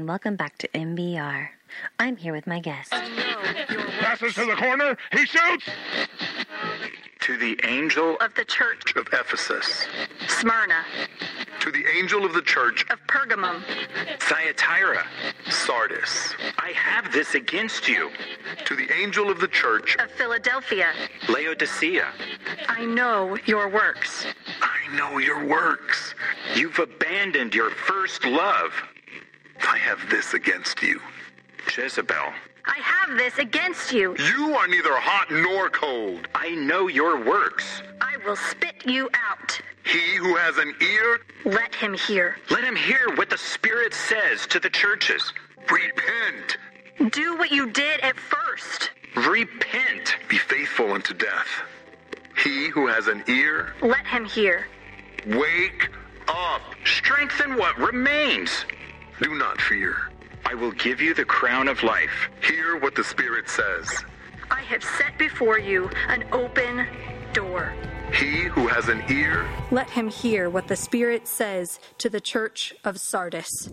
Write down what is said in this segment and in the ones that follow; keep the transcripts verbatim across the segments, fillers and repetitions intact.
welcome back to M B R. I'm here with my guest. Passes to the corner, he shoots! To the angel of the church of Ephesus. Smyrna. To the angel of the church of Pergamum. Thyatira. Sardis. I have this against you. To the angel of the church of Philadelphia. Laodicea. I know your works. I know your works. You've abandoned your first love. I have this against you. Jezebel. I have this against you. You are neither hot nor cold. I know your works. I will spit you out. He who has an ear, let him hear. Let him hear what the Spirit says to the churches. Repent. Do what you did at first. Repent. Be faithful unto death. He who has an ear, let him hear. Wake up. Strengthen what remains. Do not fear. I will give you the crown of life. Hear what the Spirit says. I have set before you an open door. He who has an ear, let him hear what the Spirit says to the church of Sardis.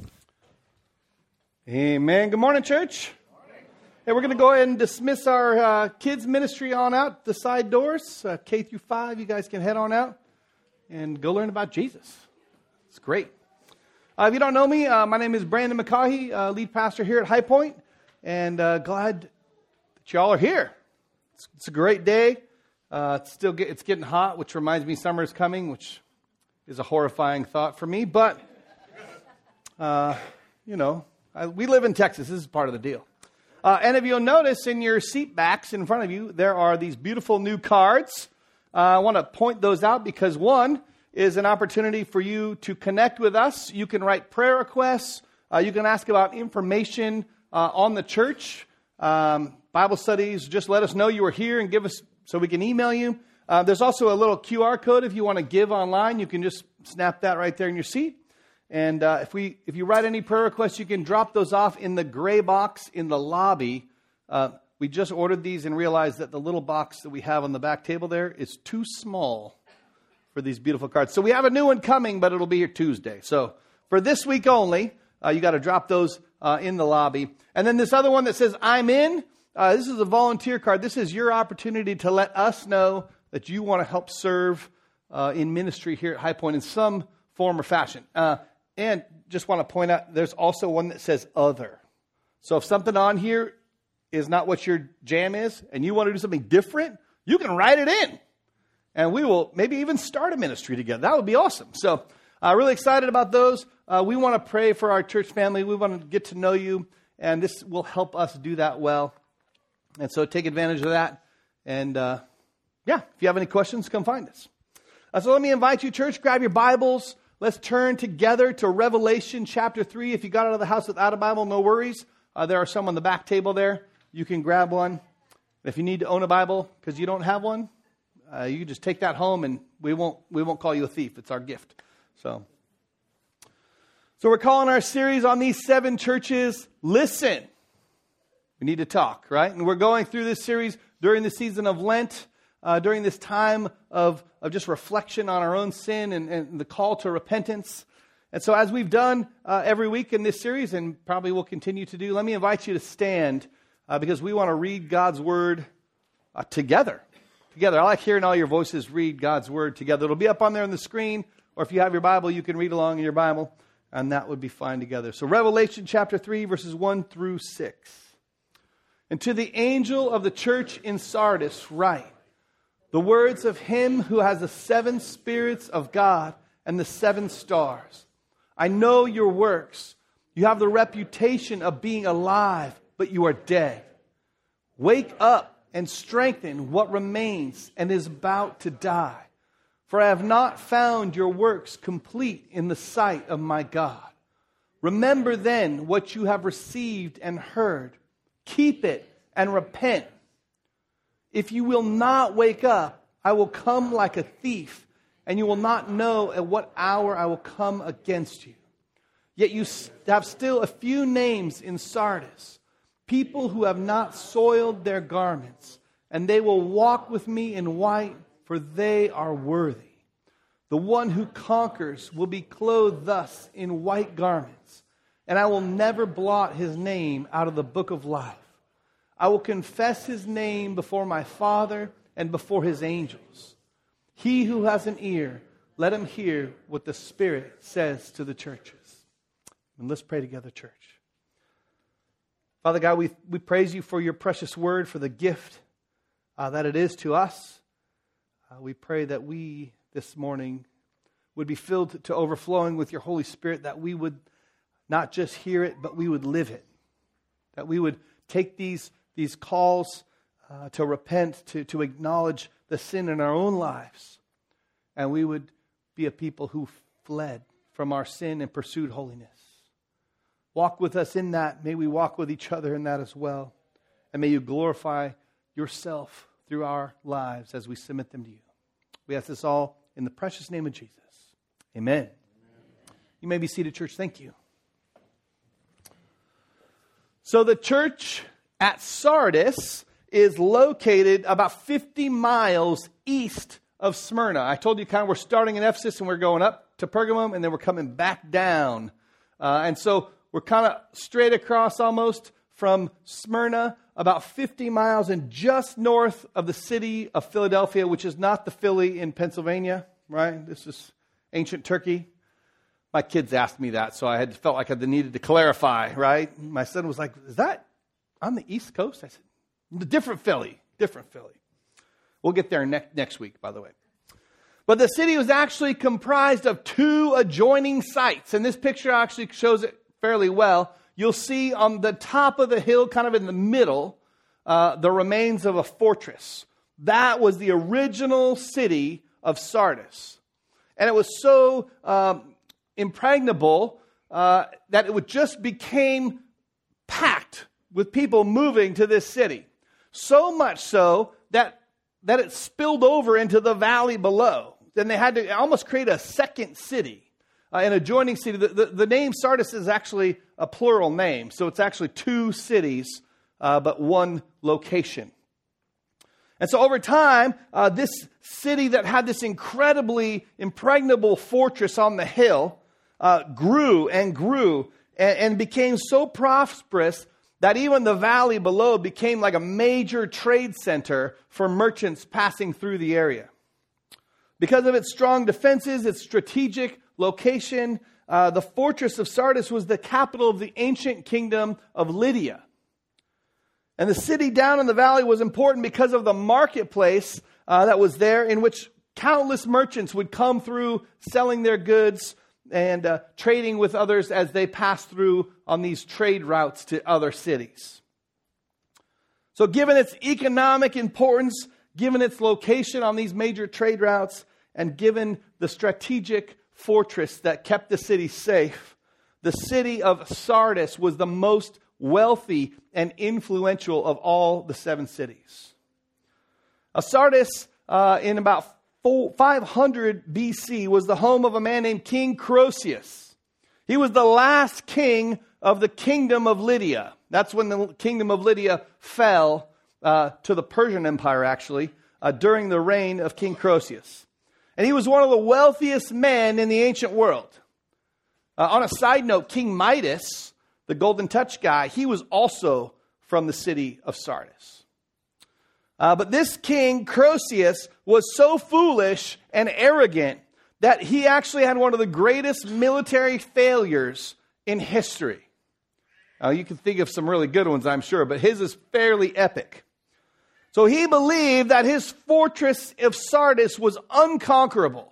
Amen. Good morning, church. Hey, we're going to go ahead and dismiss our uh, kids ministry on out the side doors. Uh, K through five, you guys can head on out and go learn about Jesus. It's great. Uh, if you don't know me, uh, my name is Brandon McCaughey, uh, lead pastor here at High Point, and uh, glad that y'all are here. It's, it's a great day. Uh, it's still get, it's getting hot, which reminds me summer is coming, which is a horrifying thought for me. But uh, you know, I, we live in Texas. This is part of the deal. Uh, and if you'll notice in your seat backs in front of you, there are these beautiful new cards. Uh, I want to point those out because one is an opportunity for you to connect with us. You can write prayer requests. Uh, you can ask about information uh, on the church, um, Bible studies. Just let us know you are here and give us so we can email you. Uh, there's also a little Q R code if you want to give online. You can just snap that right there in your seat. And uh, if we if you write any prayer requests, you can drop those off in the gray box in the lobby. Uh, we just ordered these and realized that the little box that we have on the back table there is too small for these beautiful cards. So we have a new one coming, but it'll be here Tuesday. So for this week only, uh, you got to drop those uh, in the lobby. And then this other one that says, I'm in. Uh, this is a volunteer card. This is your opportunity to let us know that you want to help serve uh, in ministry here at High Point in some form or fashion. Uh, and just want to point out, there's also one that says other. So if something on here is not what your jam is, and you want to do something different, you can write it in. And we will maybe even start a ministry together. That would be awesome. So uh, really excited about those. Uh, we want to pray for our church family. We want to get to know you. And this will help us do that well. And so take advantage of that. And uh, yeah, if you have any questions, come find us. Uh, so let me invite you, church, grab your Bibles. Let's turn together to Revelation chapter three. If you got out of the house without a Bible, no worries. Uh, there are some on the back table there. You can grab one. If you need to own a Bible because you don't have one, Uh, you can just take that home, and we won't we won't call you a thief. It's our gift. So, so we're calling our series on these seven churches, Listen. We need to talk, right? And we're going through this series during the season of Lent, uh, during this time of, of just reflection on our own sin and, and the call to repentance. And so as we've done uh, every week in this series, and probably will continue to do, let me invite you to stand uh, because we want to read God's Word uh, together. Together. I like hearing all your voices read God's Word together. It'll be up on there on the screen, or if you have your Bible, you can read along in your Bible, and that would be fine together. So Revelation chapter three, verses one through six. And to the angel of the church in Sardis write, the words of him who has the seven spirits of God and the seven stars. I know your works. You have the reputation of being alive, but you are dead. Wake up and strengthen what remains and is about to die. For I have not found your works complete in the sight of my God. Remember then what you have received and heard. Keep it and repent. If you will not wake up, I will come like a thief, and you will not know at what hour I will come against you. Yet you have still a few names in Sardis, people who have not soiled their garments, and they will walk with me in white, for they are worthy. The one who conquers will be clothed thus in white garments, and I will never blot his name out of the book of life. I will confess his name before my Father and before his angels. He who has an ear, let him hear what the Spirit says to the churches. And let's pray together, church. Father God, we, we praise you for your precious word, for the gift uh, that it is to us. Uh, we pray that we this morning would be filled to overflowing with your Holy Spirit, that we would not just hear it, but we would live it. That we would take these, these calls uh, to repent, to, to acknowledge the sin in our own lives, and we would be a people who fled from our sin and pursued holiness. Walk with us in that. May we walk with each other in that as well. And may you glorify yourself through our lives as we submit them to you. We ask this all in the precious name of Jesus. Amen. Amen. You may be seated, church. Thank you. So the church at Sardis is located about fifty miles east of Smyrna. I told you kind of we're starting in Ephesus and we're going up to Pergamum and then we're coming back down. Uh, and so we're kind of straight across almost from Smyrna, about fifty miles and just north of the city of Philadelphia, which is not the Philly in Pennsylvania, right? This is ancient Turkey. My kids asked me that, so I had felt like I needed to clarify, right? My son was like, is that on the East Coast? I said, the different Philly, different Philly. We'll get there ne- next week, by the way. But the city was actually comprised of two adjoining sites, and this picture actually shows it fairly well. You'll see on the top of the hill, kind of in the middle, uh, the remains of a fortress. That was the original city of Sardis. And it was so um, impregnable uh, that it would just became packed with people moving to this city. So much so that, that it spilled over into the valley below. Then they had to almost create a second city. Uh, an adjoining city. The, the, the name Sardis is actually a plural name. So it's actually two cities, uh, but one location. And so over time, uh, this city that had this incredibly impregnable fortress on the hill uh, grew and grew and, and became so prosperous that even the valley below became like a major trade center for merchants passing through the area. Because of its strong defenses, its strategic location, uh, the fortress of Sardis was the capital of the ancient kingdom of Lydia. And the city down in the valley was important because of the marketplace uh, that was there, in which countless merchants would come through selling their goods and uh, trading with others as they passed through on these trade routes to other cities. So given its economic importance, given its location on these major trade routes, and given the strategic fortress that kept the city safe, the city of Sardis was the most wealthy and influential of all the seven cities. Uh, Sardis, uh, in about five hundred B C, was the home of a man named King Croesus. He was the last king of the kingdom of Lydia. That's when the kingdom of Lydia fell uh, to the Persian Empire, actually, uh, during the reign of King Croesus. And he was one of the wealthiest men in the ancient world. Uh, on a side note, King Midas, the golden touch guy, he was also from the city of Sardis. Uh, but this king, Croesus, was so foolish and arrogant that he actually had one of the greatest military failures in history. Now, you can think of some really good ones, I'm sure, but his is fairly epic. So he believed that his fortress of Sardis was unconquerable.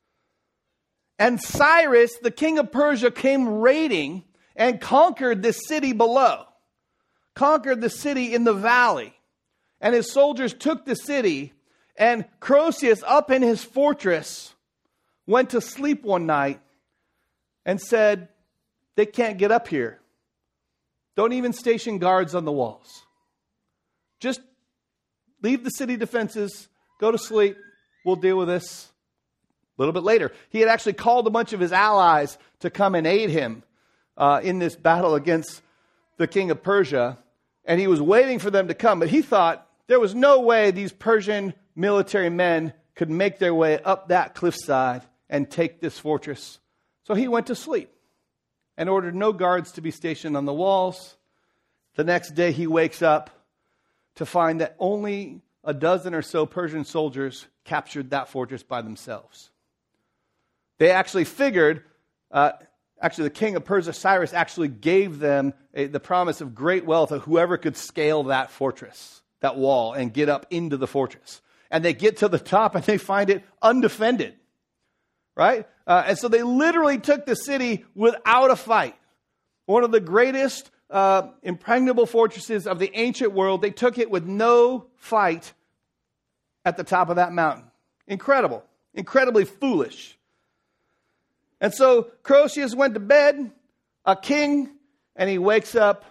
And Cyrus, the king of Persia, came raiding and conquered the city below. Conquered the city in the valley. And his soldiers took the city, and Croesus, up in his fortress, went to sleep one night and said, they can't get up here. Don't even station guards on the walls. Just leave the city defenses, go to sleep, we'll deal with this a little bit later. He had actually called a bunch of his allies to come and aid him uh, in this battle against the king of Persia, and he was waiting for them to come, but he thought there was no way these Persian military men could make their way up that cliffside and take this fortress. So he went to sleep. and ordered no guards to be stationed on the walls. The next day he wakes up to find that only a dozen or so Persian soldiers captured that fortress by themselves. They actually figured, uh, actually the king of Persia, Cyrus, actually gave them a, the promise of great wealth of whoever could scale that fortress, that wall, and get up into the fortress. And they get to the top and they find it undefended, right? Uh, and so they literally took the city without a fight. One of the greatest uh, impregnable fortresses of the ancient world. They took it with no fight at the top of that mountain. Incredible. Incredibly foolish. And so Croesus went to bed, a king, and he wakes up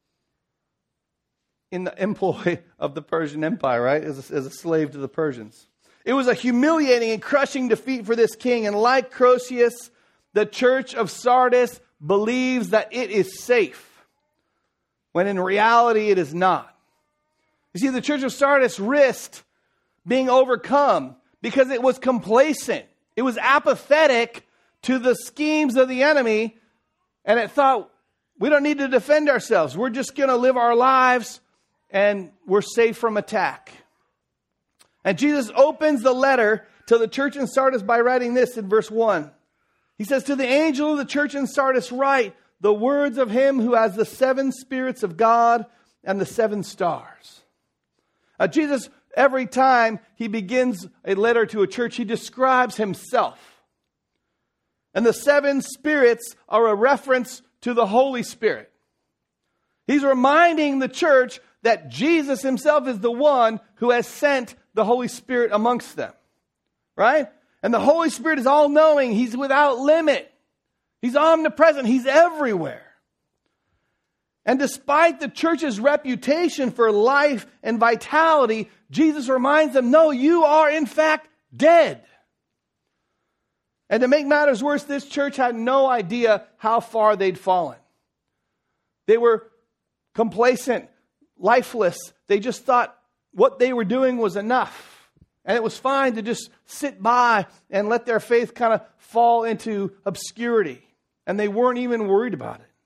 in the employ of the Persian Empire, right? As a, as a slave to the Persians. It was a humiliating and crushing defeat for this king. And like Croesus, the church of Sardis believes that it is safe, when in reality it is not. You see, the church of Sardis risked being overcome because it was complacent. It was apathetic to the schemes of the enemy, and it thought, we don't need to defend ourselves. We're just going to live our lives, and we're safe from attack. And Jesus opens the letter to the church in Sardis by writing this in verse one. He says, to the angel of the church in Sardis write the words of him who has the seven spirits of God and the seven stars. Uh, Jesus, every time he begins a letter to a church, he describes himself. And the seven spirits are a reference to the Holy Spirit. He's reminding the church that Jesus himself is the one who has sent the Holy Spirit amongst them. Right? And the Holy Spirit is all-knowing. He's without limit. He's omnipresent. He's everywhere. And despite the church's reputation for life and vitality, Jesus reminds them, no, you are in fact dead. And to make matters worse, this church had no idea how far they'd fallen. They were complacent, lifeless. They just thought what they were doing was enough. And it was fine to just sit by and let their faith kind of fall into obscurity. And they weren't even worried about it.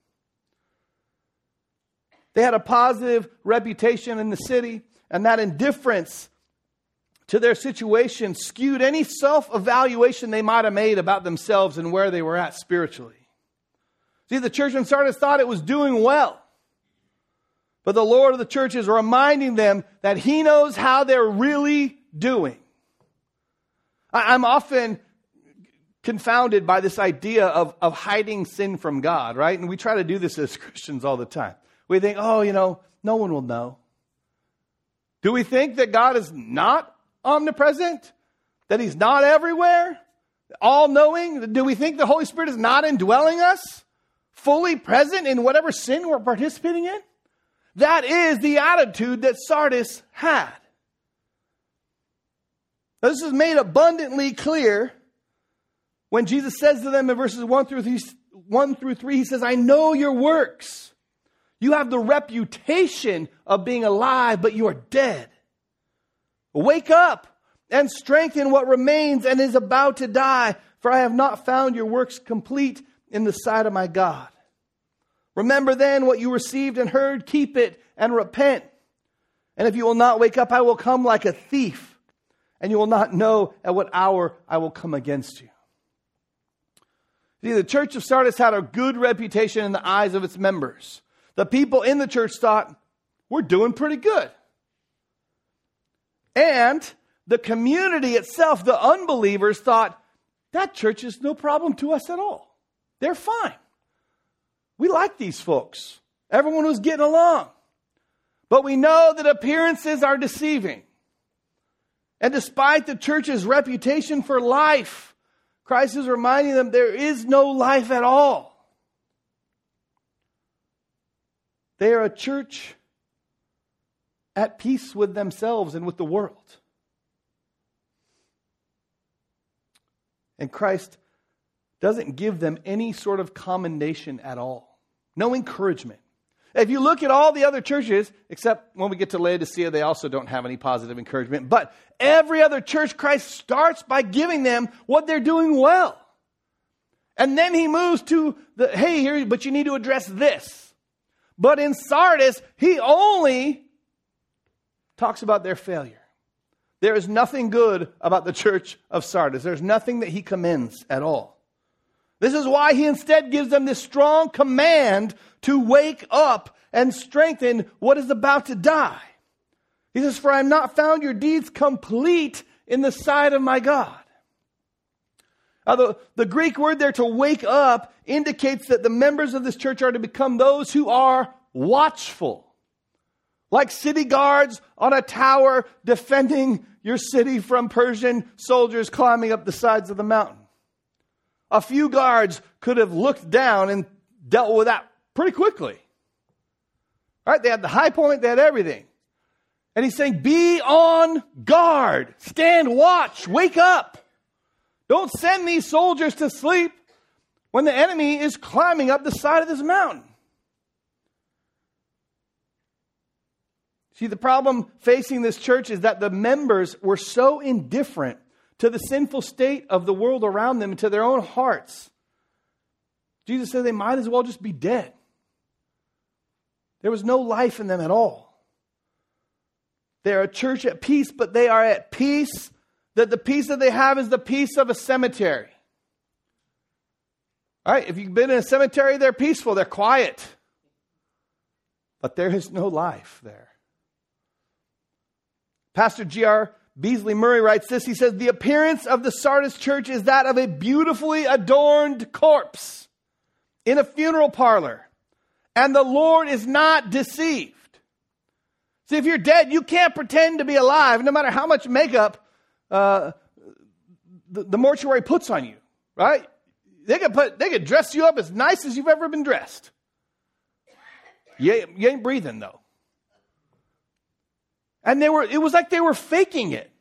They had a positive reputation in the city, and that indifference to their situation skewed any self-evaluation they might have made about themselves and where they were at spiritually. See, the church in Sardis thought it was doing well. But the Lord of the church is reminding them that He knows how they're really doing. I'm often confounded by this idea of, of hiding sin from God, right? And we try to do this as Christians all the time. We think, oh, you know, no one will know. Do we think that God is not omnipresent? That He's not everywhere? All-knowing? Do we think the Holy Spirit is not indwelling us? Fully present in whatever sin we're participating in? That is the attitude that Sardis had. Now, this is made abundantly clear when Jesus says to them in verses one through three, one through three, He says, I know your works. You have the reputation of being alive, but you are dead. Wake up and strengthen what remains and is about to die, for I have not found your works complete in the sight of my God. Remember then what you received and heard, keep it and repent. And if you will not wake up, I will come like a thief, and you will not know at what hour I will come against you. See, the church of Sardis had a good reputation in the eyes of its members. The people in the church thought, we're doing pretty good. And the community itself, the unbelievers, thought, that church is no problem to us at all. They're fine. We like these folks. Everyone was getting along. But we know that appearances are deceiving. And despite the church's reputation for life, Christ is reminding them there is no life at all. They are a church at peace with themselves and with the world. And Christ doesn't give them any sort of commendation at all. No encouragement. If you look at all the other churches, except when we get to Laodicea, they also don't have any positive encouragement. But every other church, Christ starts by giving them what they're doing well. And then he moves to the, hey, here, but you need to address this. But in Sardis, he only talks about their failure. There is nothing good about the church of Sardis. There's nothing that he commends at all. This is why he instead gives them this strong command to wake up and strengthen what is about to die. He says, for I have not found your deeds complete in the sight of my God. Now, the, the Greek word there, to wake up, indicates that the members of this church are to become those who are watchful. Like city guards on a tower defending your city from Persian soldiers climbing up the sides of the mountain. A few guards could have looked down and dealt with that pretty quickly. All right, they had the high point, they had everything. And he's saying, be on guard, stand watch, wake up. Don't send these soldiers to sleep when the enemy is climbing up the side of this mountain. See, the problem facing this church is that the members were so indifferent to the sinful state of the world around them and to their own hearts. Jesus said they might as well just be dead. There was no life in them at all. They're a church at peace, but they are at peace that the peace that they have is the peace of a cemetery. All right, if you've been in a cemetery, they're peaceful, they're quiet. But there is no life there. Pastor G R Beasley Murray writes this. He says, the appearance of the Sardis church is that of a beautifully adorned corpse in a funeral parlor. And the Lord is not deceived. See, if you're dead, you can't pretend to be alive, no matter how much makeup uh, the, the mortuary puts on you, right? They could put, they could dress you up as nice as you've ever been dressed. You, you ain't breathing, though. And they were, it was like they were faking it.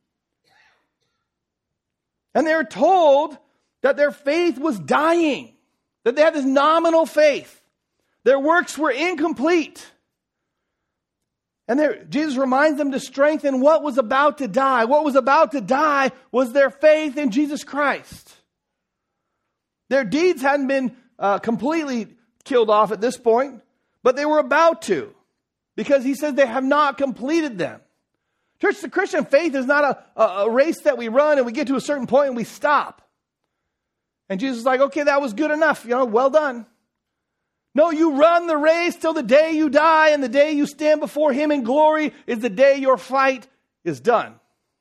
And they were told that their faith was dying, that they had this nominal faith. Their works were incomplete. And there, Jesus reminds them to strengthen what was about to die. What was about to die was their faith in Jesus Christ. Their deeds hadn't been uh, completely killed off at this point, but they were about to, because he says they have not completed them. Church, the Christian faith is not a, a, a race that we run and we get to a certain point and we stop. And Jesus is like, okay, that was good enough. You know, well done. No, you run the race till the day you die, and the day you stand before him in glory is the day your fight is done.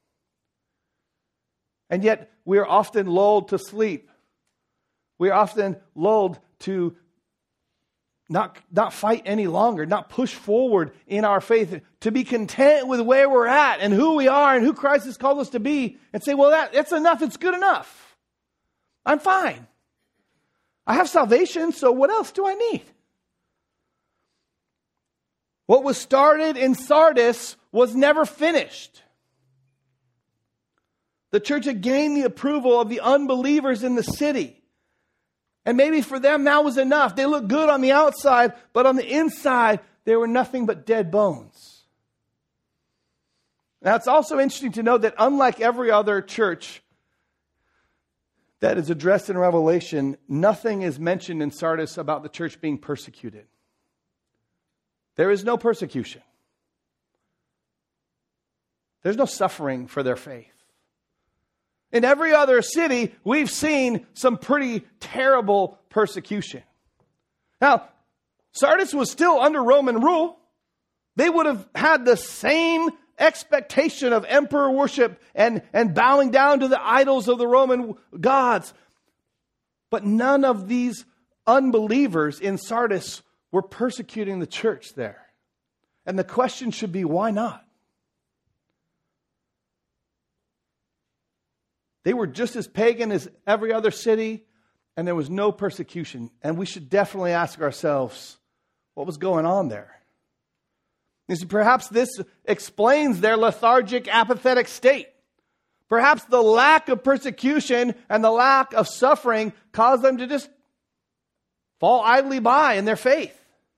And yet, we are often lulled to sleep. We are often lulled to not, not fight any longer, not push forward in our faith, to be content with where we're at and who we are and who Christ has called us to be, and say, well, that, that's enough, it's good enough. I'm fine. I have salvation, so what else do I need? What was started in Sardis was never finished. The church had gained the approval of the unbelievers in the city. And maybe for them that was enough. They looked good on the outside, but on the inside, they were nothing but dead bones. Now, it's also interesting to note that unlike every other church that is addressed in Revelation, nothing is mentioned in Sardis about the church being persecuted. There is no persecution. There's no suffering for their faith. In every other city, we've seen some pretty terrible persecution. Now, Sardis was still under Roman rule. They would have had the same expectation of emperor worship and, and bowing down to the idols of the Roman gods. But none of these unbelievers in Sardis were persecuting the church there. And the question should be, why not? They were just as pagan as every other city, and there was no persecution. And we should definitely ask ourselves, what was going on there? You see, perhaps this explains their lethargic, apathetic state. Perhaps the lack of persecution and the lack of suffering caused them to just fall idly by in their faith.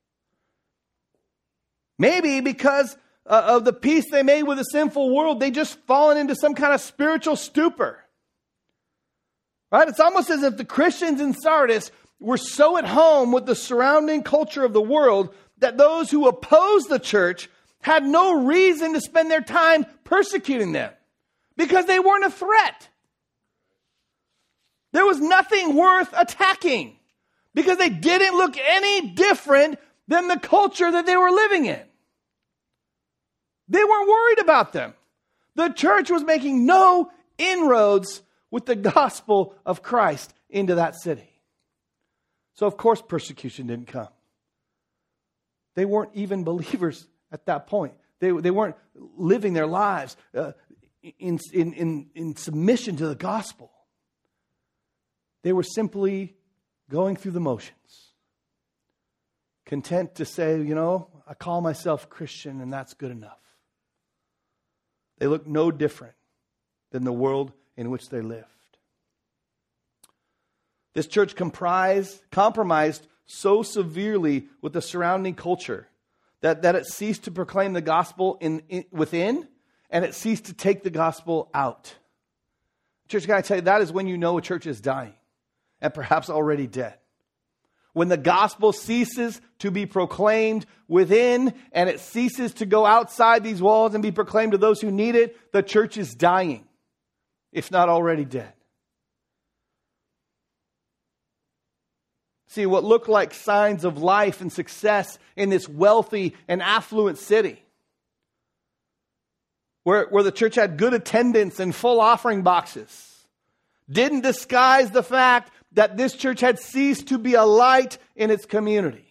Maybe because uh, of the peace they made with the sinful world, they just fallen into some kind of spiritual stupor. Right? It's almost as if the Christians in Sardis were so at home with the surrounding culture of the world that those who opposed the church had no reason to spend their time persecuting them because they weren't a threat. There was nothing worth attacking because they didn't look any different than the culture that they were living in. They weren't worried about them. The church was making no inroads with the gospel of Christ into that city. So of course persecution didn't come. They weren't even believers at that point. They, they weren't living their lives uh, in, in, in, in submission to the gospel. They were simply going through the motions. Content to say, you know, I call myself Christian and that's good enough. They looked no different than the world in which they lived. This church comprised, compromised so severely with the surrounding culture that, that it ceased to proclaim the gospel in, in within, and it ceased to take the gospel out. Church, can I tell you, that is when you know a church is dying and perhaps already dead. When the gospel ceases to be proclaimed within and it ceases to go outside these walls and be proclaimed to those who need it, the church is dying, if not already dead. See, what looked like signs of life and success in this wealthy and affluent city, where, where the church had good attendance and full offering boxes, didn't disguise the fact that this church had ceased to be a light in its community.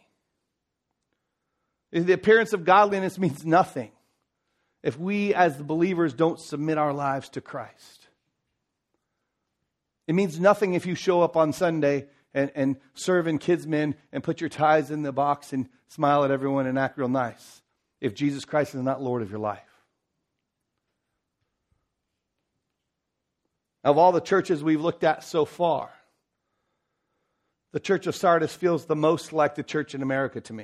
The appearance of godliness means nothing if we as the believers don't submit our lives to Christ. It means nothing if you show up on Sunday and, and serve in Kidsmen and put your tithes in the box and smile at everyone and act real nice if Jesus Christ is not Lord of your life. Of all the churches we've looked at so far, the church of Sardis feels the most like the church in America to me.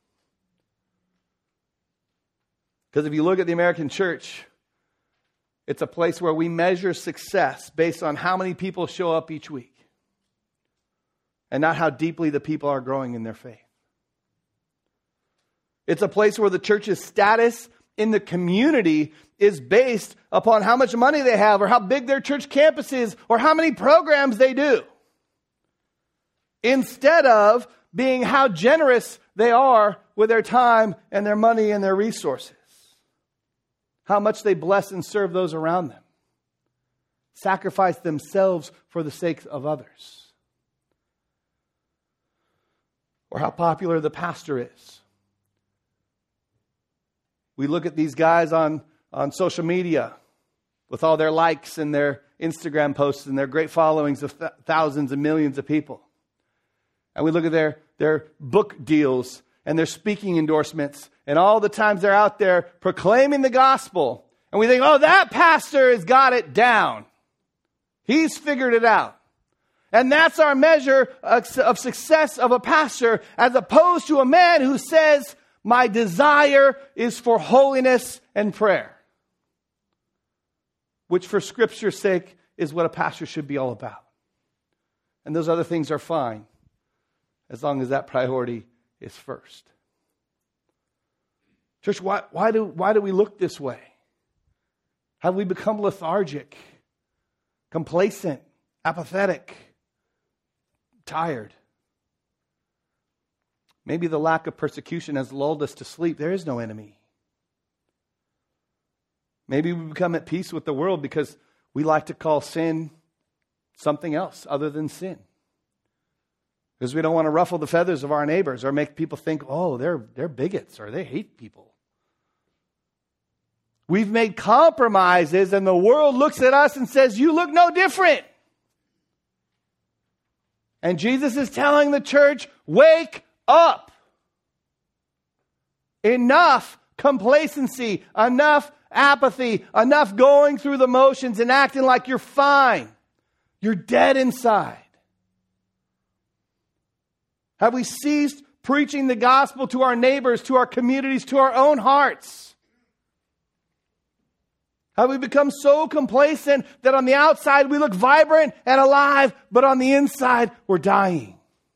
Because if you look at the American church, it's a place where we measure success based on how many people show up each week and not how deeply the people are growing in their faith. It's a place where the church's status in the community is based upon how much money they have or how big their church campus is or how many programs they do, instead of being how generous they are with their time and their money and their resources. How much they bless and serve those around them. Sacrifice themselves for the sake of others. Or how popular the pastor is. We look at these guys on, on social media with all their likes and their Instagram posts and their great followings of th- thousands and millions of people. And we look at their, their book deals and their speaking endorsements and all the times they're out there proclaiming the gospel. And we think, oh, that pastor has got it down. He's figured it out. And that's our measure of success of a pastor, as opposed to a man who says, my desire is for holiness and prayer. Which for Scripture's sake is what a pastor should be all about. And those other things are fine, as long as that priority is first. Church, why, why, do, why do we look this way? Have we become lethargic, complacent, apathetic, tired? Maybe the lack of persecution has lulled us to sleep. There is no enemy. Maybe we become at peace with the world because we like to call sin something else other than sin. Because we don't want to ruffle the feathers of our neighbors or make people think, oh, they're, they're bigots or they hate people. We've made compromises and the world looks at us and says, you look no different. And Jesus is telling the church, wake up. Enough complacency, enough apathy, enough going through the motions and acting like you're fine. You're dead inside. Have we ceased preaching the gospel to our neighbors, to our communities, to our own hearts? Have we become so complacent that on the outside we look vibrant and alive, but on the inside we're dying?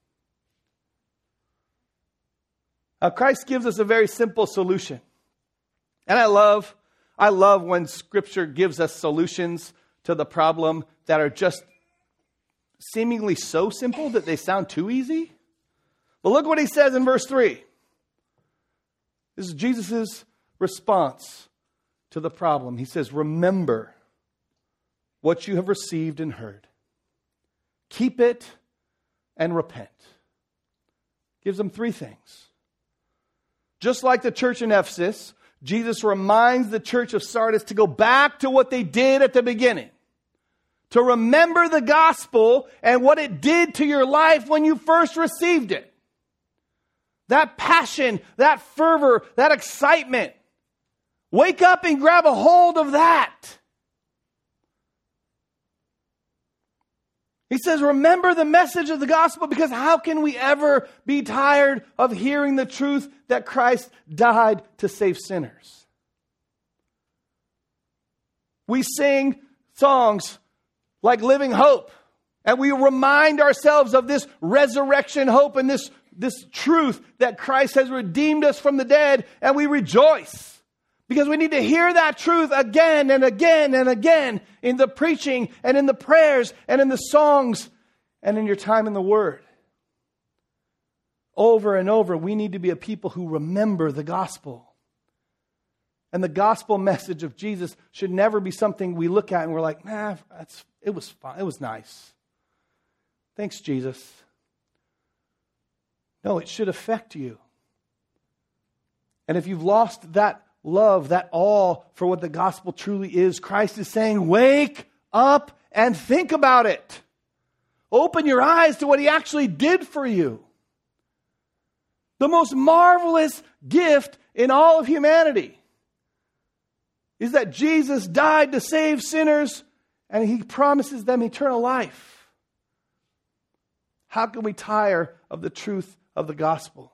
Now, Christ gives us a very simple solution. And I love, I love when Scripture gives us solutions to the problem that are just seemingly so simple that they sound too easy. But look what he says in verse three. This is Jesus' response to the problem. He says, remember what you have received and heard. Keep it and repent. Gives them three things. Just like the church in Ephesus, Jesus reminds the church of Sardis to go back to what they did at the beginning. To remember the gospel and what it did to your life when you first received it. That passion, that fervor, that excitement. Wake up and grab a hold of that. He says, remember the message of the gospel, because how can we ever be tired of hearing the truth that Christ died to save sinners? We sing songs like Living Hope, and we remind ourselves of this resurrection hope and this, this truth that Christ has redeemed us from the dead, and we rejoice. Because we need to hear that truth again and again and again in the preaching and in the prayers and in the songs and in your time in the Word. Over and over, we need to be a people who remember the gospel. And the gospel message of Jesus should never be something we look at and we're like, nah, that's, it was fine. It was nice. Thanks, Jesus. No, it should affect you. And if you've lost that love, that awe for what the gospel truly is, Christ is saying, wake up and think about it. Open your eyes to what He actually did for you. The most marvelous gift in all of humanity is that Jesus died to save sinners and He promises them eternal life. How can we tire of the truth of the gospel?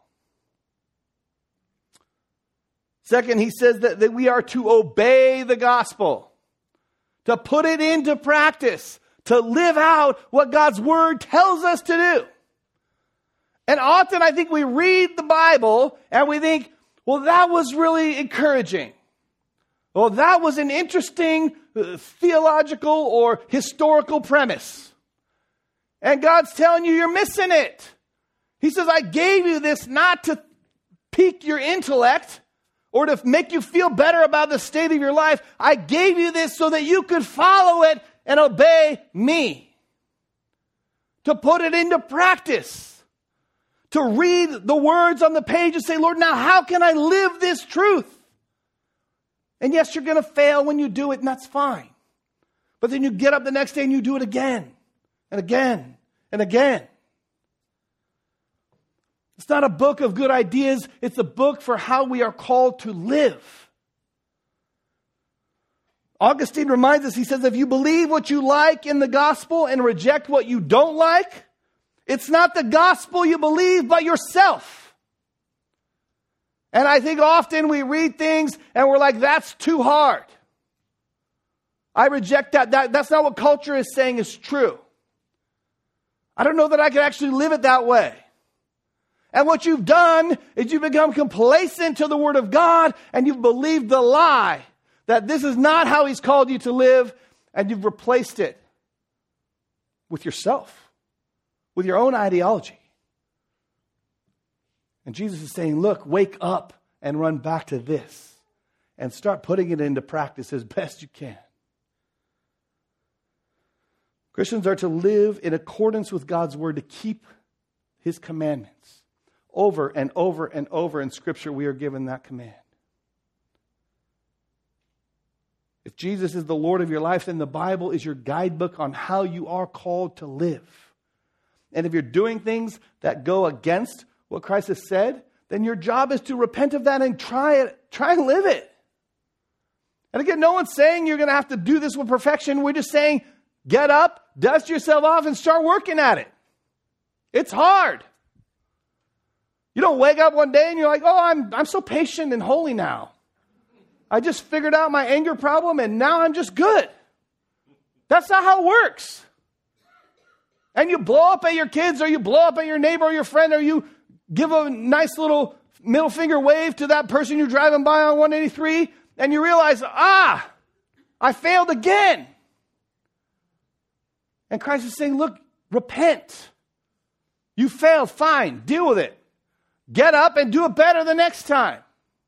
Second, he says that, that we are to obey the gospel, to put it into practice, to live out what God's word tells us to do. And often I think we read the Bible and we think, well, that was really encouraging. Well, that was an interesting uh, theological or historical premise. And God's telling you you're missing it. He says, I gave you this not to pique your intellect, or to make you feel better about the state of your life. I gave you this so that you could follow it and obey me. To put it into practice. To read the words on the page and say, Lord, now how can I live this truth? And yes, you're going to fail when you do it, and that's fine. But then you get up the next day and you do it again and again and again. It's not a book of good ideas. It's a book for how we are called to live. Augustine reminds us, he says, if you believe what you like in the gospel and reject what you don't like, it's not the gospel you believe, but yourself. And I think often we read things and we're like, that's too hard. I reject that. that. That's not what culture is saying is true. I don't know that I can actually live it that way. And what you've done is you've become complacent to the Word of God and you've believed the lie that this is not how He's called you to live, and you've replaced it with yourself, with your own ideology. And Jesus is saying, look, wake up and run back to this and start putting it into practice as best you can. Christians are to live in accordance with God's Word, to keep His commandments. Over and over and over in Scripture, we are given that command. If Jesus is the Lord of your life, then the Bible is your guidebook on how you are called to live. And if you're doing things that go against what Christ has said, then your job is to repent of that and try it, try and live it. And again, no one's saying you're going to have to do this with perfection. We're just saying, get up, dust yourself off, and start working at it. It's hard. You don't wake up one day and you're like, oh, I'm I'm so patient and holy now. I just figured out my anger problem and now I'm just good. That's not how it works. And you blow up at your kids, or you blow up at your neighbor or your friend, or you give a nice little middle finger wave to that person you're driving by on one eighty-three, and you realize, ah, I failed again. And Christ is saying, look, repent. You failed, fine, deal with it. Get up and do it better the next time.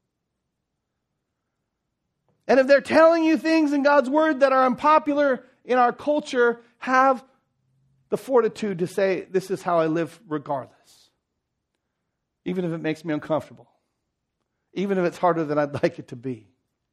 And if they're telling you things in God's word that are unpopular in our culture, have the fortitude to say, this is how I live regardless. Even if it makes me uncomfortable. Even if it's harder than I'd like it to be.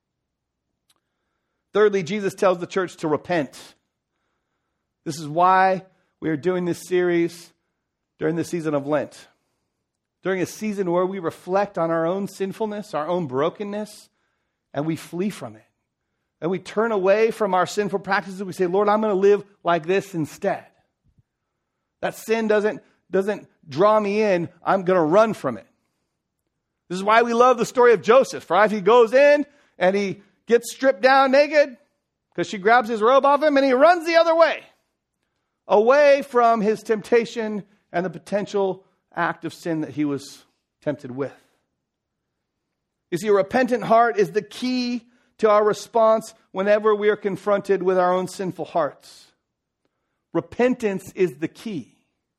Thirdly, Jesus tells the church to repent. This is why we are doing this series during the season of Lent. During a season where we reflect on our own sinfulness, our own brokenness, and we flee from it. And we turn away from our sinful practices. We say, Lord, I'm going to live like this instead. That sin doesn't, doesn't draw me in. I'm going to run from it. This is why we love the story of Joseph, right? He goes in and he gets stripped down naked because she grabs his robe off him and he runs the other way. Away from his temptation and the potential act of sin that he was tempted with. You see, a repentant heart is the key to our response whenever we are confronted with our own sinful hearts. Repentance is the key.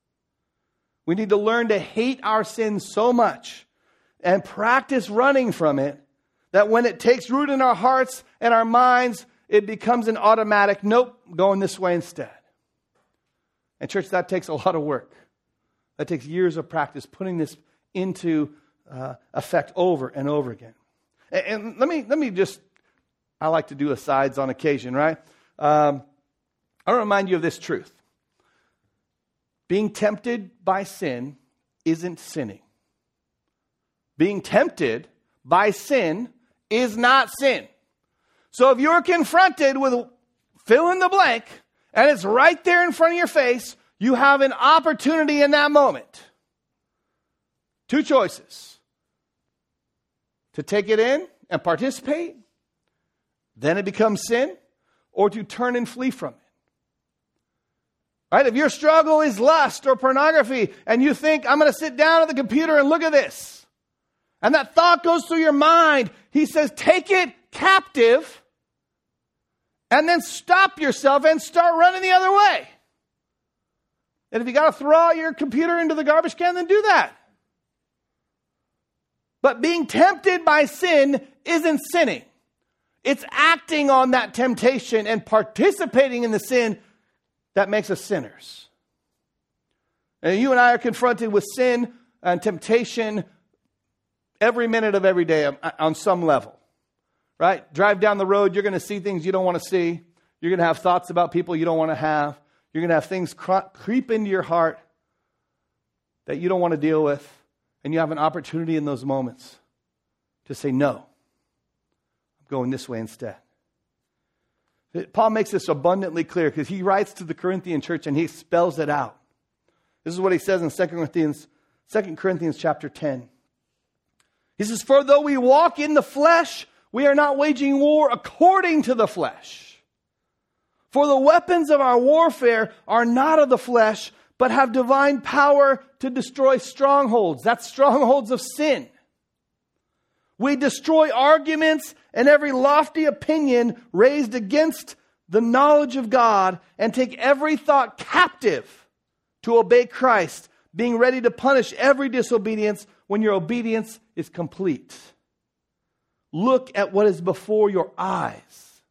We need to learn to hate our sin so much and practice running from it that when it takes root in our hearts and our minds, it becomes an automatic, nope, going this way instead. And church, that takes a lot of work. That takes years of practice, putting this into uh, effect over and over again. And, and let me let me just, I like to do asides on occasion, right? Um, I want to remind you of this truth. Being tempted by sin isn't sinning. Being tempted by sin is not sin. So if you're confronted with fill in the blank, and it's right there in front of your face, you have an opportunity in that moment. Two choices. To take it in and participate, then it becomes sin, or to turn and flee from it. Right? If your struggle is lust or pornography, and you think, I'm going to sit down at the computer and look at this, and that thought goes through your mind, he says, take it captive, and then stop yourself and start running the other way. And if you got to throw out your computer into the garbage can, then do that. But being tempted by sin isn't sinning. It's acting on that temptation and participating in the sin that makes us sinners. And you and I are confronted with sin and temptation every minute of every day on some level. Right? Drive down the road, you're going to see things you don't want to see. You're going to have thoughts about people you don't want to have. You're going to have things cre- creep into your heart that you don't want to deal with. And you have an opportunity in those moments to say, no, I'm going this way instead. Paul makes this abundantly clear because he writes to the Corinthian church and he spells it out. This is what he says in Second Corinthians, Second Corinthians chapter ten. He says, for though we walk in the flesh, we are not waging war according to the flesh. For the weapons of our warfare are not of the flesh, but have divine power to destroy strongholds. That's strongholds of sin. We destroy arguments and every lofty opinion raised against the knowledge of God and take every thought captive to obey Christ, being ready to punish every disobedience when your obedience is complete. Look at what is before your eyes.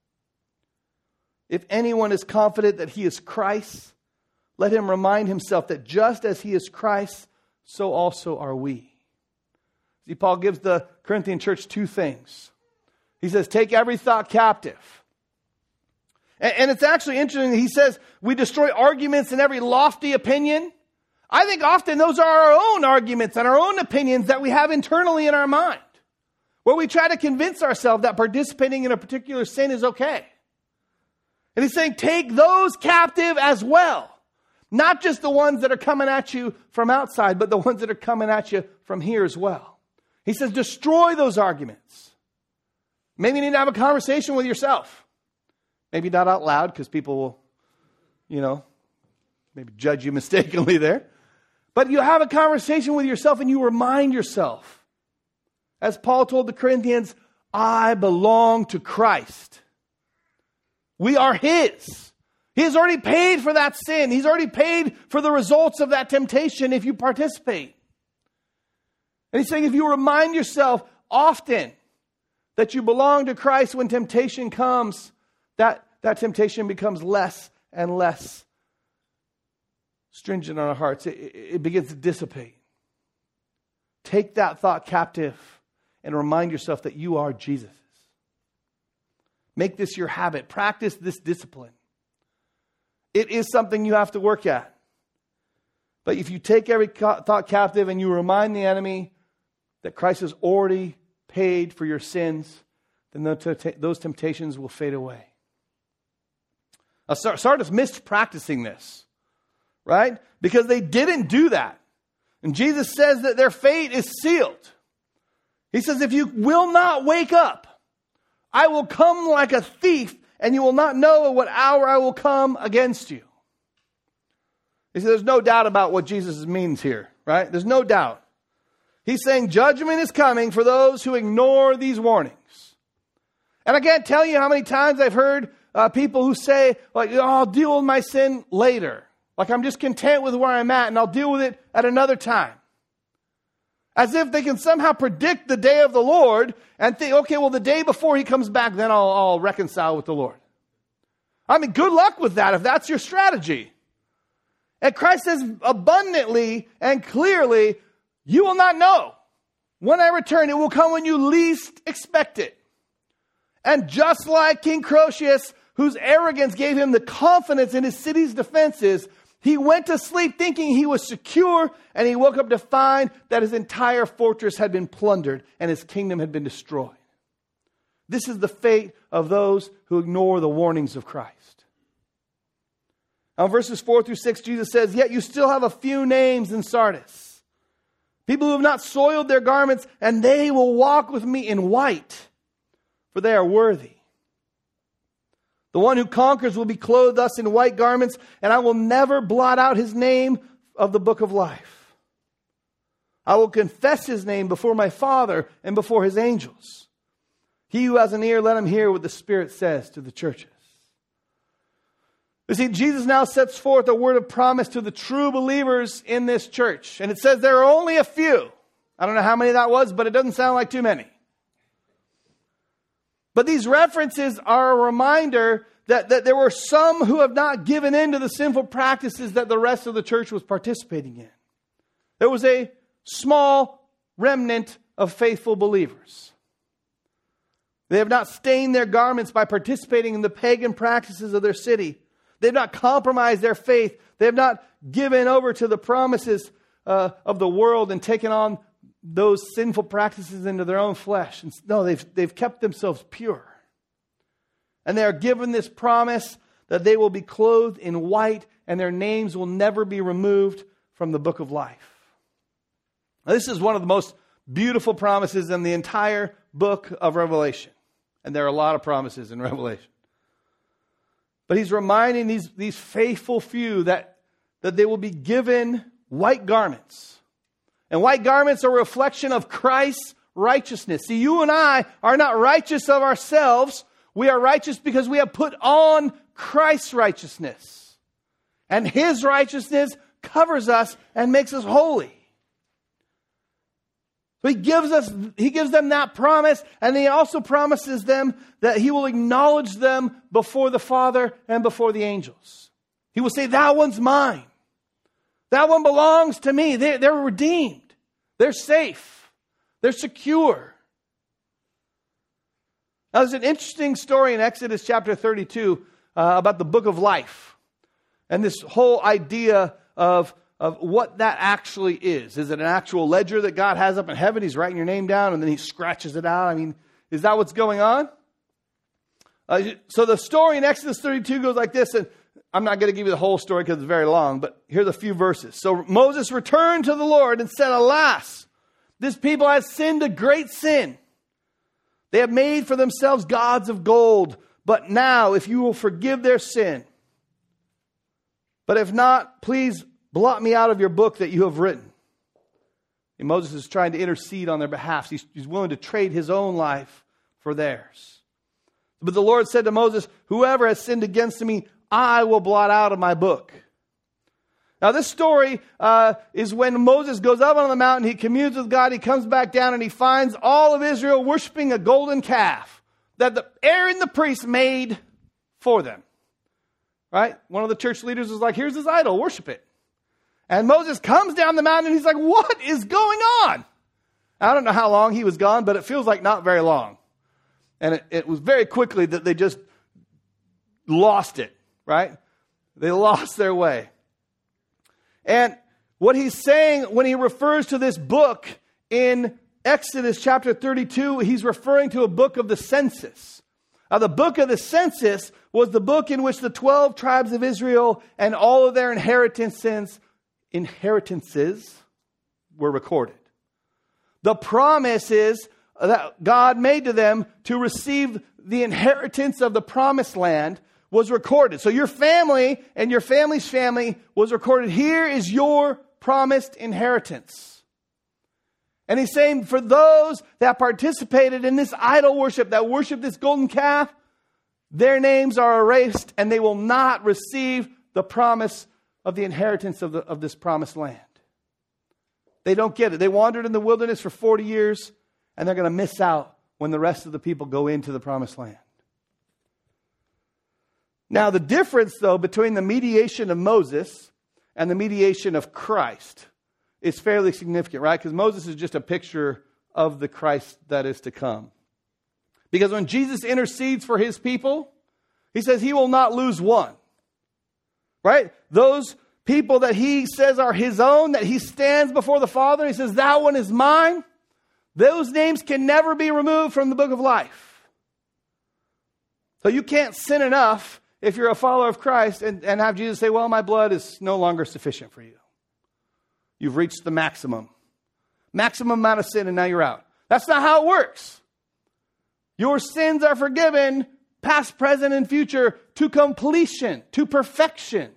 If anyone is confident that he is Christ, let him remind himself that just as he is Christ, so also are we. See, Paul gives the Corinthian church two things. He says, take every thought captive. And, and it's actually interesting. He says, we destroy arguments and every lofty opinion. I think often those are our own arguments and our own opinions that we have internally in our mind, where we try to convince ourselves that participating in a particular sin is okay. And he's saying, take those captive as well. Not just the ones that are coming at you from outside, but the ones that are coming at you from here as well. He says, destroy those arguments. Maybe you need to have a conversation with yourself. Maybe not out loud because people will, you know, maybe judge you mistakenly there. But you have a conversation with yourself and you remind yourself. As Paul told the Corinthians, I belong to Christ. We are His. He has already paid for that sin. He's already paid for the results of that temptation if you participate. And he's saying if you remind yourself often that you belong to Christ when temptation comes, that, that temptation becomes less and less stringent on our hearts. It, it begins to dissipate. Take that thought captive and remind yourself that you are Jesus'. Make this your habit. Practice this discipline. It is something you have to work at. But if you take every thought captive and you remind the enemy that Christ has already paid for your sins, then those temptations will fade away. Now, Sardis missed practicing this, right? Because they didn't do that. And Jesus says that their fate is sealed. He says, if you will not wake up, I will come like a thief, and you will not know at what hour I will come against you. You see, there's no doubt about what Jesus means here, right? There's no doubt. He's saying judgment is coming for those who ignore these warnings. And I can't tell you how many times I've heard uh, people who say, like, oh, I'll deal with my sin later. Like, I'm just content with where I'm at, and I'll deal with it at another time. As if they can somehow predict the day of the Lord and think, okay, well, the day before He comes back, then I'll, I'll reconcile with the Lord. I mean, good luck with that if that's your strategy. And Christ says abundantly and clearly, you will not know. When I return, it will come when you least expect it. And just like King Croesus, whose arrogance gave him the confidence in his city's defenses, he went to sleep thinking he was secure, and he woke up to find that his entire fortress had been plundered and his kingdom had been destroyed. This is the fate of those who ignore the warnings of Christ. Now, verses four through six, Jesus says, yet you still have a few names in Sardis. People who have not soiled their garments, and they will walk with me in white, for they are worthy. The one who conquers will be clothed thus in white garments, and I will never blot out his name of the book of life. I will confess his name before my Father and before his angels. He who has an ear, let him hear what the Spirit says to the churches. You see, Jesus now sets forth a word of promise to the true believers in this church. And it says there are only a few. I don't know how many that was, but it doesn't sound like too many. But these references are a reminder that, that there were some who have not given in to the sinful practices that the rest of the church was participating in. There was a small remnant of faithful believers. They have not stained their garments by participating in the pagan practices of their city. They have not compromised their faith. They have not given over to the promises uh, of the world and taken on those sinful practices into their own flesh. And no, they've, they've kept themselves pure. And they are given this promise that they will be clothed in white and their names will never be removed from the book of life. Now, this is one of the most beautiful promises in the entire book of Revelation. And there are a lot of promises in Revelation. But he's reminding these, these faithful few that, that they will be given white garments. And white garments are a reflection of Christ's righteousness. See, you and I are not righteous of ourselves. We are righteous because we have put on Christ's righteousness. And His righteousness covers us and makes us holy. So he gives us, he gives them that promise, and he also promises them that he will acknowledge them before the Father and before the angels. He will say, that one's mine. That one belongs to me. They're, they're redeemed. They're safe. They're secure. Now, there's an interesting story in Exodus chapter thirty-two uh, about the book of life. And this whole idea of of what that actually is. Is it an actual ledger that God has up in heaven? He's writing your name down and then He scratches it out. I mean, is that what's going on? Uh, so the story in Exodus thirty-two goes like this, and I'm not going to give you the whole story because it's very long, but here's a few verses. So Moses returned to the Lord and said, alas, this people has sinned a great sin. They have made for themselves gods of gold. But now, if you will forgive their sin, but if not, please blot me out of your book that you have written. And Moses is trying to intercede on their behalf. He's, he's willing to trade his own life for theirs. But the Lord said to Moses, whoever has sinned against me, I will blot out of my book. Now this story uh, is when Moses goes up on the mountain, he communes with God, he comes back down and he finds all of Israel worshiping a golden calf that the, Aaron the priest made for them. Right? One of the church leaders was like, here's his idol, worship it. And Moses comes down the mountain and he's like, what is going on? I don't know how long he was gone, but it feels like not very long. And it, it was very quickly that they just lost it, right? They lost their way. And what he's saying when he refers to this book in Exodus chapter thirty-two, he's referring to a book of the census. Now, the book of the census was the book in which the twelve tribes of Israel and all of their inheritances, inheritances were recorded. The promises that God made to them to receive the inheritance of the promised land was recorded. So your family and your family's family was recorded. Here is your promised inheritance. And he's saying for those that participated in this idol worship, that worship this golden calf, their names are erased and they will not receive the promise of the inheritance of, the, of this promised land. They don't get it. They wandered in the wilderness for forty years and they're going to miss out when the rest of the people go into the promised land. Now, the difference, though, between the mediation of Moses and the mediation of Christ is fairly significant, right? Because Moses is just a picture of the Christ that is to come. Because when Jesus intercedes for his people, he says he will not lose one, right? Those people that he says are his own, that he stands before the Father, he says, that one is mine. Those names can never be removed from the book of life. So you can't sin enough if you're a follower of Christ and, and have Jesus say, well, my blood is no longer sufficient for you. You've reached the maximum. Maximum amount of sin and now you're out. That's not how it works. Your sins are forgiven, past, present, and future, to completion, to perfection.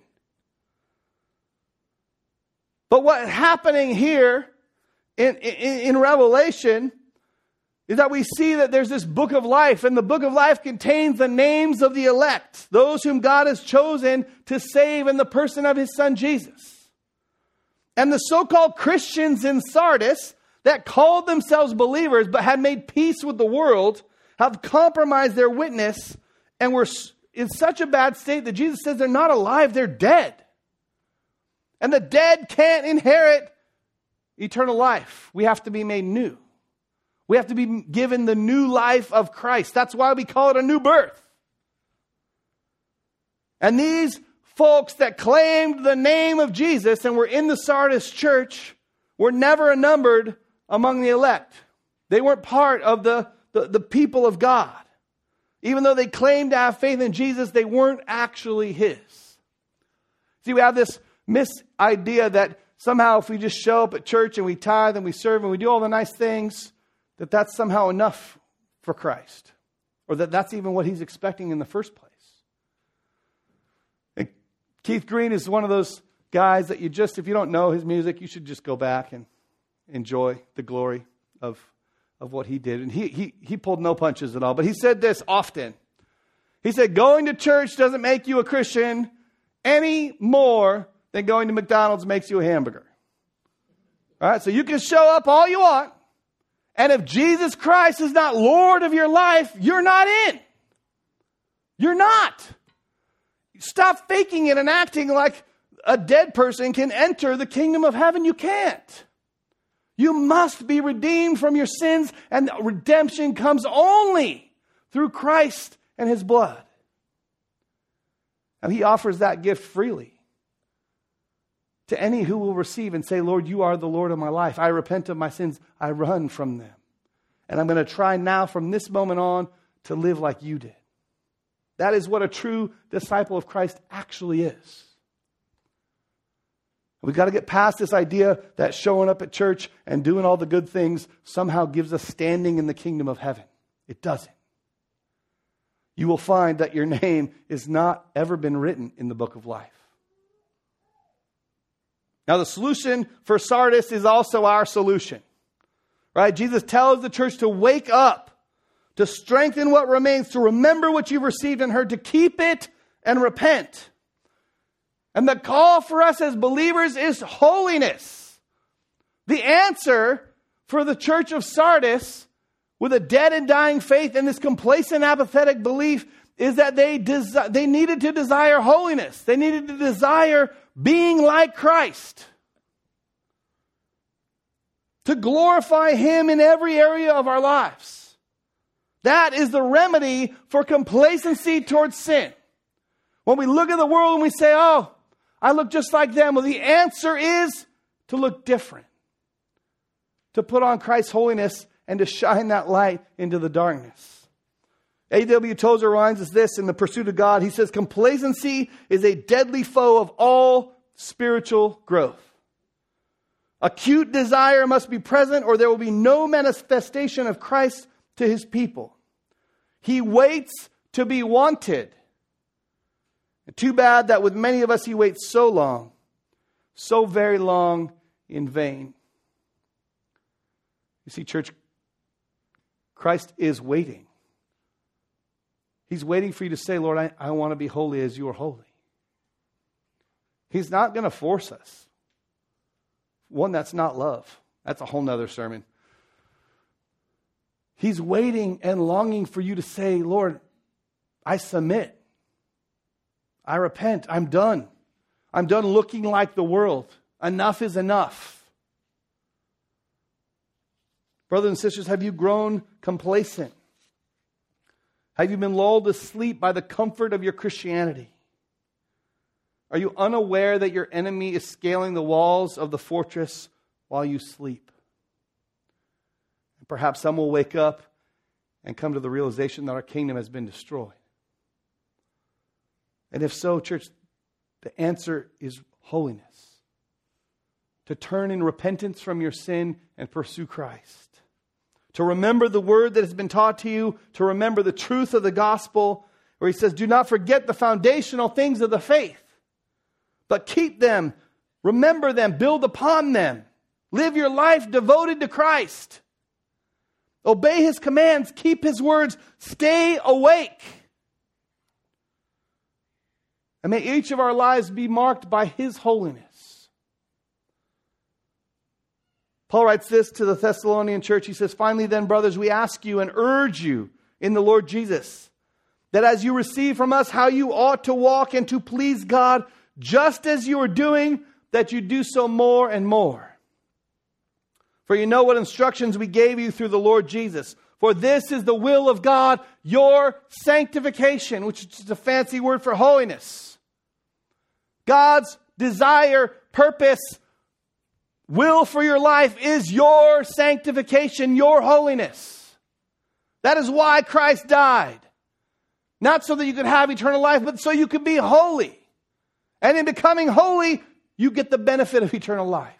But what's happening here in, in, in Revelation is that we see that there's this book of life, and the book of life contains the names of the elect, those whom God has chosen to save in the person of his son Jesus. And the so-called Christians in Sardis that called themselves believers but had made peace with the world have compromised their witness and were in such a bad state that Jesus says they're not alive, they're dead. And the dead can't inherit eternal life. We have to be made new. We have to be given the new life of Christ. That's why we call it a new birth. And these folks that claimed the name of Jesus and were in the Sardis church were never numbered among the elect. They weren't part of the, the, the people of God. Even though they claimed to have faith in Jesus, they weren't actually his. See, we have this mis-idea that somehow if we just show up at church and we tithe and we serve and we do all the nice things, that that's somehow enough for Christ. Or that that's even what he's expecting in the first place. And Keith Green is one of those guys that you just, if you don't know his music, you should just go back and enjoy the glory of, of what he did. And he, he, he pulled no punches at all. But he said this often. He said, going to church doesn't make you a Christian any more than going to McDonald's makes you a hamburger. All right, so you can show up all you want. And if Jesus Christ is not Lord of your life, you're not in. You're not. Stop faking it and acting like a dead person can enter the kingdom of heaven. You can't. You must be redeemed from your sins, and redemption comes only through Christ and his blood. And he offers that gift freely to any who will receive and say, Lord, you are the Lord of my life. I repent of my sins. I run from them. And I'm going to try now from this moment on to live like you did. That is what a true disciple of Christ actually is. We've got to get past this idea that showing up at church and doing all the good things somehow gives us standing in the kingdom of heaven. It doesn't. You will find that your name is not ever been written in the book of life. Now, the solution for Sardis is also our solution. Right? Jesus tells the church to wake up, to strengthen what remains, to remember what you've received and heard, to keep it and repent. And the call for us as believers is holiness. The answer for the church of Sardis, with a dead and dying faith and this complacent, apathetic belief, is that they desi- they needed to desire holiness. They needed to desire being like Christ. To glorify Him in every area of our lives. That is the remedy for complacency towards sin. When we look at the world and we say, oh, I look just like them. Well, the answer is to look different. To put on Christ's holiness and to shine that light into the darkness. A W Tozer reminds us this in The Pursuit of God. He says, complacency is a deadly foe of all spiritual growth. Acute desire must be present or there will be no manifestation of Christ to His people. He waits to be wanted. Too bad that with many of us He waits so long, so very long in vain. You see, church, Christ is waiting. He's waiting for you to say, Lord, I, I want to be holy as you are holy. He's not going to force us. One, that's not love. That's a whole nother sermon. He's waiting and longing for you to say, Lord, I submit. I repent. I'm done. I'm done looking like the world. Enough is enough. Brothers and sisters, have you grown complacent? Have you been lulled to sleep by the comfort of your Christianity? Are you unaware that your enemy is scaling the walls of the fortress while you sleep? And perhaps some will wake up and come to the realization that our kingdom has been destroyed. And if so, church, the answer is holiness. To turn in repentance from your sin and pursue Christ. To remember the word that has been taught to you. To remember the truth of the gospel. Where He says, do not forget the foundational things of the faith. But keep them. Remember them. Build upon them. Live your life devoted to Christ. Obey His commands. Keep His words. Stay awake. And may each of our lives be marked by His holiness. Paul writes this to the Thessalonian church. He says, finally then, brothers, we ask you and urge you in the Lord Jesus, that as you receive from us how you ought to walk and to please God, just as you are doing, that you do so more and more. For you know what instructions we gave you through the Lord Jesus. For this is the will of God, your sanctification, which is a fancy word for holiness. God's desire, purpose, will for your life is your sanctification, your holiness. That is why Christ died. Not so that you could have eternal life, but so you could be holy. And in becoming holy, you get the benefit of eternal life.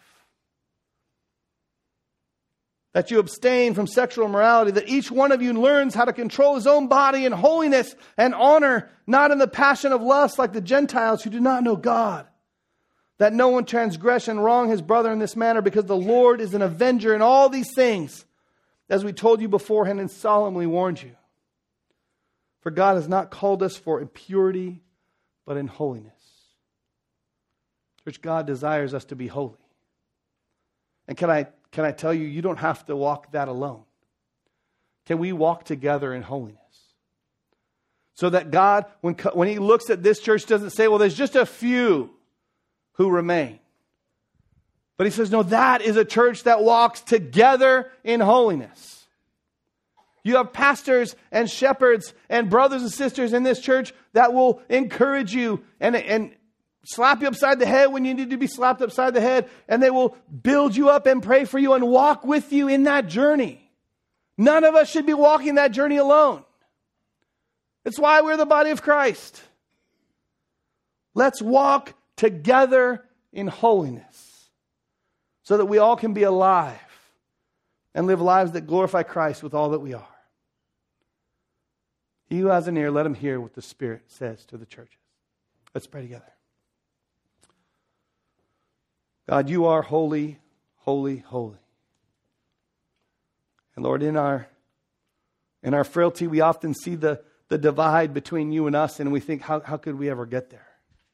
That you abstain from sexual immorality, that each one of you learns how to control his own body in holiness and honor, not in the passion of lust like the Gentiles who do not know God. That no one transgress and wrong his brother in this manner, because the Lord is an avenger in all these things, as we told you beforehand and solemnly warned you. For God has not called us for impurity, but in holiness. Church, God desires us to be holy. And can I can I tell you, you don't have to walk that alone. Can we walk together in holiness? So that God, when, when He looks at this church, doesn't say, well, there's just a few who remain. But He says, no, that is a church that walks together in holiness. You have pastors and shepherds and brothers and sisters in this church that will encourage you and, and slap you upside the head when you need to be slapped upside the head. And they will build you up and pray for you and walk with you in that journey. None of us should be walking that journey alone. It's why we're the body of Christ. Let's walk together in holiness so that we all can be alive and live lives that glorify Christ with all that we are. He who has an ear, let him hear what the Spirit says to the churches. Let's pray together. God, you are holy, holy, holy. And Lord, in our in our frailty, we often see the, the divide between you and us, and we think, how, how could we ever get there?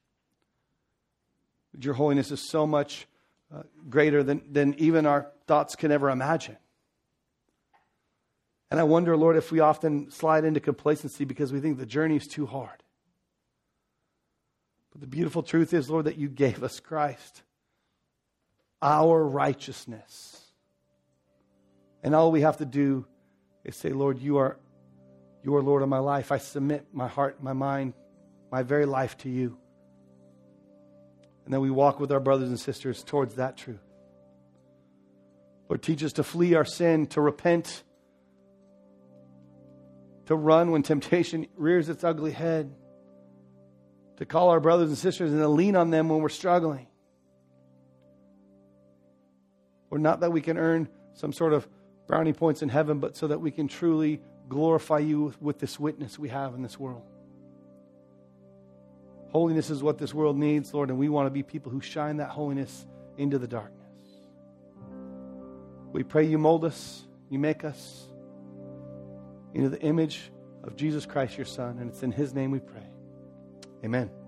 But your holiness is so much uh, greater than, than even our thoughts can ever imagine. And I wonder, Lord, if we often slide into complacency because we think the journey is too hard. But the beautiful truth is, Lord, that you gave us Christ, our righteousness. And all we have to do is say, Lord, you are, you are Lord of my life. I submit my heart, my mind, my very life to you. And then we walk with our brothers and sisters towards that truth. Lord, teach us to flee our sin, to repent, to run when temptation rears its ugly head, to call our brothers and sisters and to lean on them when we're struggling. Or not that we can earn some sort of brownie points in heaven, but so that we can truly glorify you with, with this witness we have in this world. Holiness is what this world needs, Lord, and we want to be people who shine that holiness into the darkness. We pray you mold us, you make us into the image of Jesus Christ, your Son, and it's in his name we pray. Amen.